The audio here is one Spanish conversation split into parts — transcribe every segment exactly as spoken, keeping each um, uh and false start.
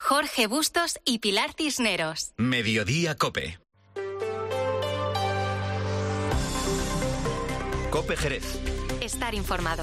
Jorge Bustos y Pilar Cisneros. Mediodía COPE. COPE Jerez. Estar informado.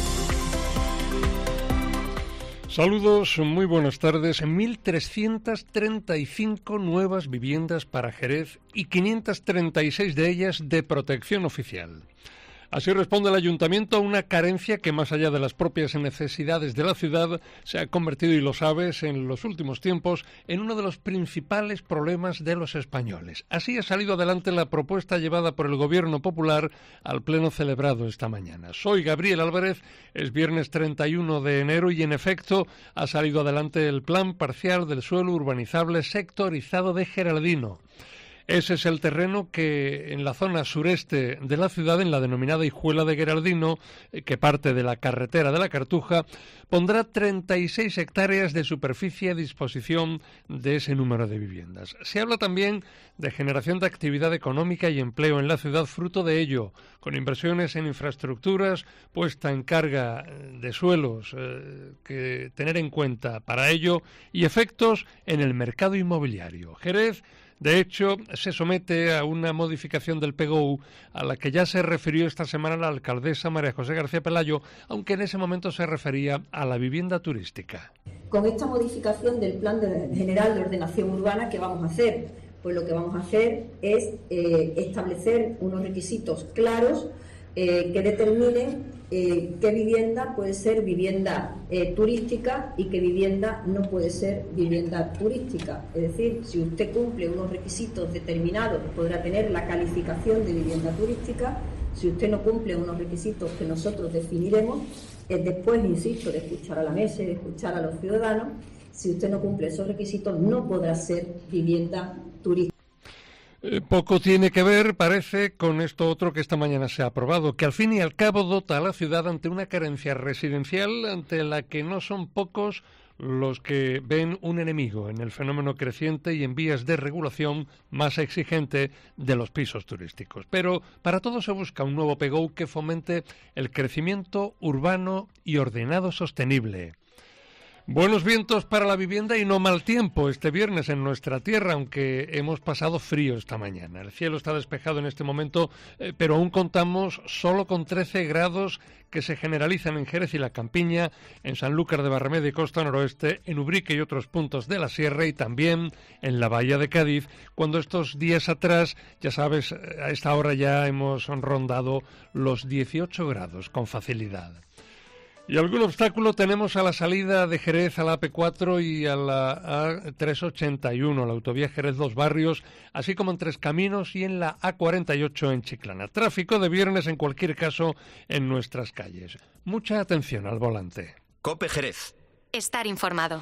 Saludos, muy buenas tardes. mil trescientas treinta y cinco nuevas viviendas para Jerez y quinientas treinta y seis de ellas de protección oficial. Así responde el Ayuntamiento a una carencia que, más allá de las propias necesidades de la ciudad, se ha convertido, y lo sabes, en los últimos tiempos, en uno de los principales problemas de los españoles. Así ha salido adelante la propuesta llevada por el Gobierno Popular al pleno celebrado esta mañana. Soy Gabriel Álvarez, es viernes treinta y uno de enero y, en efecto, ha salido adelante el Plan Parcial del Suelo Urbanizable Sectorizado de Geraldino. Ese es el terreno que en la zona sureste de la ciudad, en la denominada Hijuela de Geraldino, que parte de la carretera de la Cartuja, pondrá treinta y seis hectáreas de superficie a disposición de ese número de viviendas. Se habla también de generación de actividad económica y empleo en la ciudad fruto de ello, con inversiones en infraestructuras, puesta en carga de suelos eh, que tener en cuenta para ello y efectos en el mercado inmobiliario. Jerez, de hecho, se somete a una modificación del P G O a la que ya se refirió esta semana la alcaldesa María José García Pelayo, aunque en ese momento se refería a la vivienda turística. Con esta modificación del Plan de, General de Ordenación Urbana, ¿qué vamos a hacer? Pues lo que vamos a hacer es eh, establecer unos requisitos claros eh, que determinen eh, qué vivienda puede ser vivienda eh, turística y qué vivienda no puede ser vivienda turística. Es decir, si usted cumple unos requisitos determinados, podrá tener la calificación de vivienda turística. Si usted no cumple unos requisitos que nosotros definiremos, eh, después, insisto, de escuchar a la mesa y de escuchar a los ciudadanos, si usted no cumple esos requisitos, no podrá ser vivienda turística. Poco tiene que ver, parece, con esto otro que esta mañana se ha aprobado, que al fin y al cabo dota a la ciudad ante una carencia residencial ante la que no son pocos los que ven un enemigo en el fenómeno creciente y en vías de regulación más exigente de los pisos turísticos. Pero para todo se busca un nuevo P G O que fomente el crecimiento urbano y ordenado sostenible. Buenos vientos para la vivienda y no mal tiempo este viernes en nuestra tierra, aunque hemos pasado frío esta mañana. El cielo está despejado en este momento, eh, pero aún contamos solo con trece grados que se generalizan en Jerez y la Campiña, en Sanlúcar de Barrameda y Costa Noroeste, en Ubrique y otros puntos de la sierra y también en la Bahía de Cádiz, cuando estos días atrás, ya sabes, a esta hora ya hemos rondado los dieciocho grados con facilidad. Y algún obstáculo tenemos a la salida de Jerez a la A P cuatro y a la A trescientos ochenta y uno, la autovía Jerez Dos Barrios, así como en Tres Caminos y en la A cuarenta y ocho en Chiclana. Tráfico de viernes en cualquier caso en nuestras calles. Mucha atención al volante. COPE Jerez. Estar informado.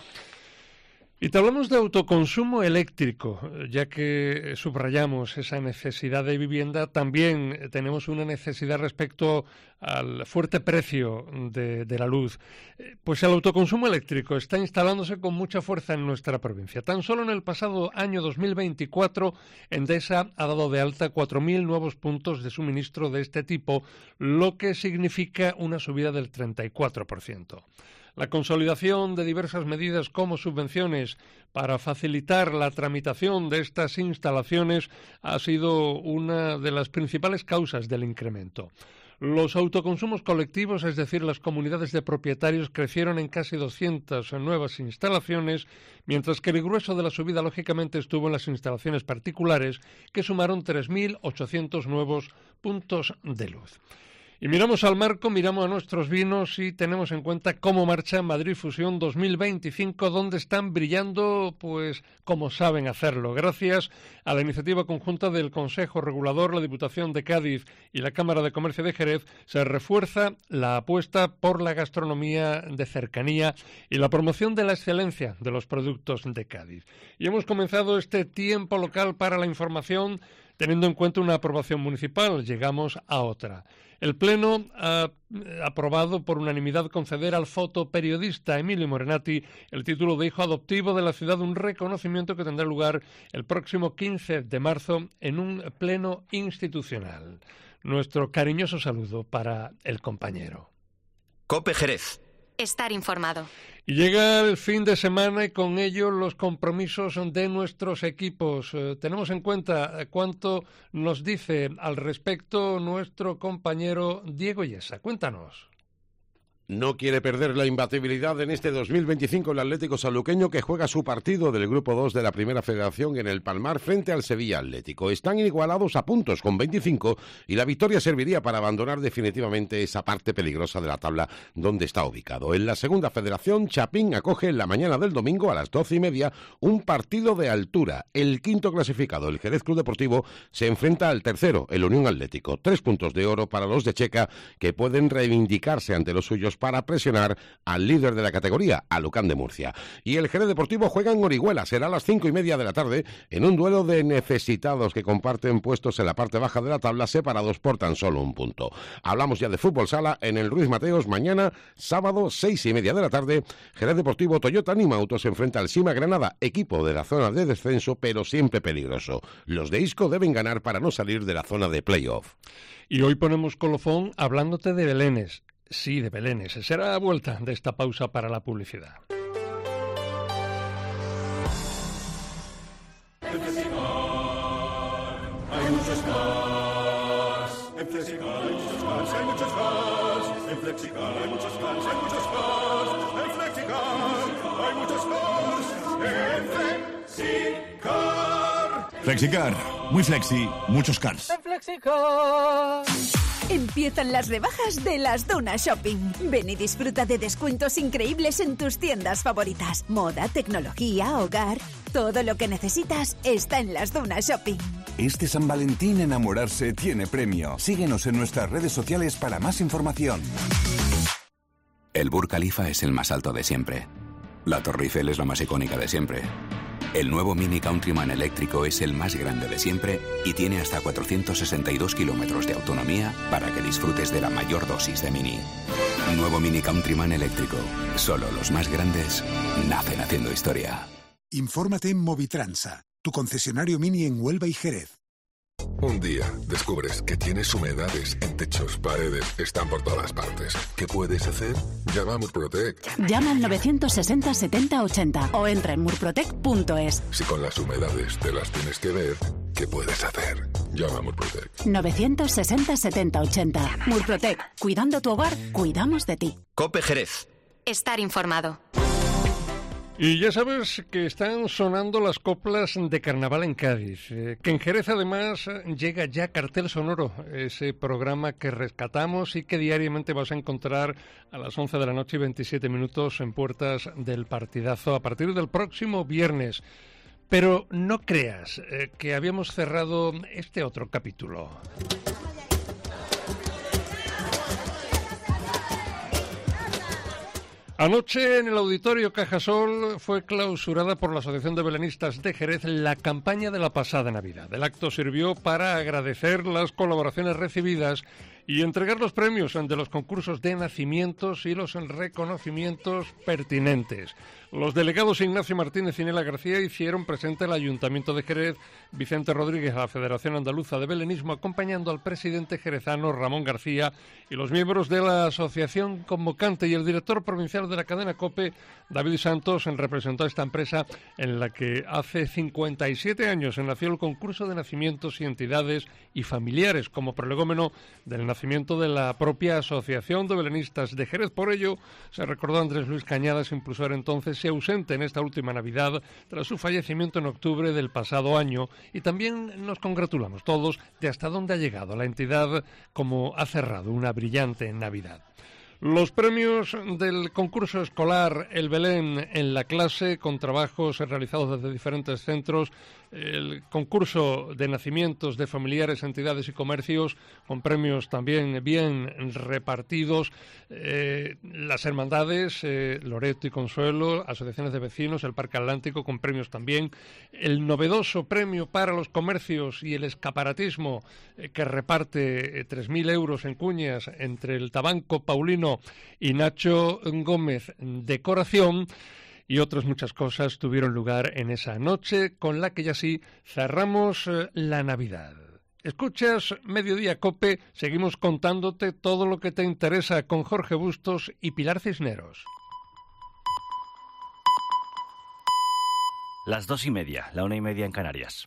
Y te hablamos de autoconsumo eléctrico, ya que subrayamos esa necesidad de vivienda, también tenemos una necesidad respecto al fuerte precio de, de la luz. Pues el autoconsumo eléctrico está instalándose con mucha fuerza en nuestra provincia. Tan solo en el pasado año dos mil veinticuatro, Endesa ha dado de alta cuatro mil nuevos puntos de suministro de este tipo, lo que significa una subida del treinta y cuatro por ciento. La consolidación de diversas medidas como subvenciones para facilitar la tramitación de estas instalaciones ha sido una de las principales causas del incremento. Los autoconsumos colectivos, es decir, las comunidades de propietarios, crecieron en casi doscientas nuevas instalaciones, mientras que el grueso de la subida, lógicamente, estuvo en las instalaciones particulares, que sumaron tres mil ochocientos nuevos puntos de luz. Y miramos al marco, miramos a nuestros vinos y tenemos en cuenta cómo marcha Madrid Fusión dos mil veinticinco, donde están brillando, pues, como saben hacerlo. Gracias a la iniciativa conjunta del Consejo Regulador, la Diputación de Cádiz y la Cámara de Comercio de Jerez, se refuerza la apuesta por la gastronomía de cercanía y la promoción de la excelencia de los productos de Cádiz. Y hemos comenzado este tiempo local para la información teniendo en cuenta una aprobación municipal. Llegamos a otra. El Pleno ha aprobado por unanimidad conceder al fotoperiodista Emilio Morenati el título de hijo adoptivo de la ciudad, un reconocimiento que tendrá lugar el próximo quince de marzo en un pleno institucional. Nuestro cariñoso saludo para el compañero. COPE Jerez. Estar informado. Y llega el fin de semana y con ello los compromisos de nuestros equipos. Eh, tenemos en cuenta cuánto nos dice al respecto nuestro compañero Diego Yesa. Cuéntanos. No quiere perder la imbatibilidad en este dos mil veinticinco el Atlético Sanluqueño, que juega su partido del Grupo dos de la Primera Federación en el Palmar frente al Sevilla Atlético. Están igualados a puntos con veinticinco y la victoria serviría para abandonar definitivamente esa parte peligrosa de la tabla donde está ubicado. En la Segunda Federación, Chapín acoge en la mañana del domingo a las doce y media un partido de altura. El quinto clasificado, el Jerez Club Deportivo, se enfrenta al tercero, el Unión Atlético. Tres puntos de oro para los de Checa, que pueden reivindicarse ante los suyos para presionar al líder de la categoría, a Lucán de Murcia. Y el Jerez Deportivo juega en Orihuela, será a las cinco y media de la tarde, en un duelo de necesitados que comparten puestos en la parte baja de la tabla, separados por tan solo un punto. Hablamos ya de fútbol sala en el Ruiz Mateos, mañana, sábado, seis y media de la tarde, Jerez Deportivo Toyota Nimauto se enfrenta al Sima Granada, equipo de la zona de descenso, pero siempre peligroso. Los de Isco deben ganar para no salir de la zona de playoff. Y hoy ponemos colofón hablándote de belenes. Sí, de belenes. Será la vuelta de esta pausa para la publicidad. En Flexicar hay muchos más. En Flexicar hay muchos más. Hay muchos más. En Flexicar hay muchos más. Hay muchos más. En Flexicar hay muchos más. En Flexicar. Flexicar. Muy flexi. Muchos cars. En Flexicar. Empiezan las rebajas de Las Dunas Shopping. Ven y disfruta de descuentos increíbles en tus tiendas favoritas. Moda, tecnología, hogar... Todo lo que necesitas está en Las Dunas Shopping. Este San Valentín enamorarse tiene premio. Síguenos en nuestras redes sociales para más información. El Burj Khalifa es el más alto de siempre. La Torre Eiffel es la más icónica de siempre. El nuevo Mini Countryman eléctrico es el más grande de siempre y tiene hasta cuatrocientos sesenta y dos kilómetros de autonomía para que disfrutes de la mayor dosis de Mini. Nuevo Mini Countryman eléctrico. Solo los más grandes nacen haciendo historia. Infórmate en Movitransa, tu concesionario Mini en Huelva y Jerez. Un día descubres que tienes humedades en techos, paredes, están por todas partes. ¿Qué puedes hacer? Llama a Murprotec. Llama al novecientos sesenta setenta ochenta o entra en murprotec punto es. Si con las humedades te las tienes que ver, ¿qué puedes hacer? Llama a Murprotec. novecientos sesenta setenta ochenta. Murprotec. Cuidando tu hogar, cuidamos de ti. COPE Jerez. Estar informado. Y ya sabes que están sonando las coplas de carnaval en Cádiz, eh, que en Jerez además llega ya Cartel Sonoro, ese programa que rescatamos y que diariamente vas a encontrar a las once de la noche y veintisiete minutos en puertas del partidazo a partir del próximo viernes. Pero no creas eh, que habíamos cerrado este otro capítulo. Anoche en el Auditorio Cajasol fue clausurada por la Asociación de Belenistas de Jerez la campaña de la pasada Navidad. El acto sirvió para agradecer las colaboraciones recibidas y entregar los premios de los concursos de nacimientos y los reconocimientos pertinentes. Los delegados Ignacio Martínez y Nela García hicieron presente al Ayuntamiento de Jerez, Vicente Rodríguez a la Federación Andaluza de Belenismo, acompañando al presidente jerezano Ramón García y los miembros de la asociación convocante, y el director provincial de la cadena COPE, David Santos, representó a esta empresa en la que hace cincuenta y siete años nació el concurso de nacimientos y entidades y familiares como prolegómeno del nacimiento de la propia Asociación de Belenistas de Jerez. Por ello, se recordó a Andrés Luis Cañadas, impulsor entonces y ausente en esta última Navidad tras su fallecimiento en octubre del pasado año, y también nos congratulamos todos de hasta dónde ha llegado la entidad, como ha cerrado una brillante Navidad. Los premios del concurso escolar El Belén en la clase, con trabajos realizados desde diferentes centros, el concurso de nacimientos de familiares, entidades y comercios, con premios también bien repartidos, eh, las hermandades, eh, Loreto y Consuelo, asociaciones de vecinos, el Parque Atlántico, con premios también, el novedoso premio para los comercios y el escaparatismo, eh, que reparte eh, tres mil euros en cuñas entre el Tabanco Paulino y Nacho Gómez Decoración, y otras muchas cosas tuvieron lugar en esa noche, con la que ya sí cerramos eh, la Navidad. Escuchas Mediodía Cope, seguimos contándote todo lo que te interesa con Jorge Bustos y Pilar Cisneros. Las dos y media, la una y media en Canarias.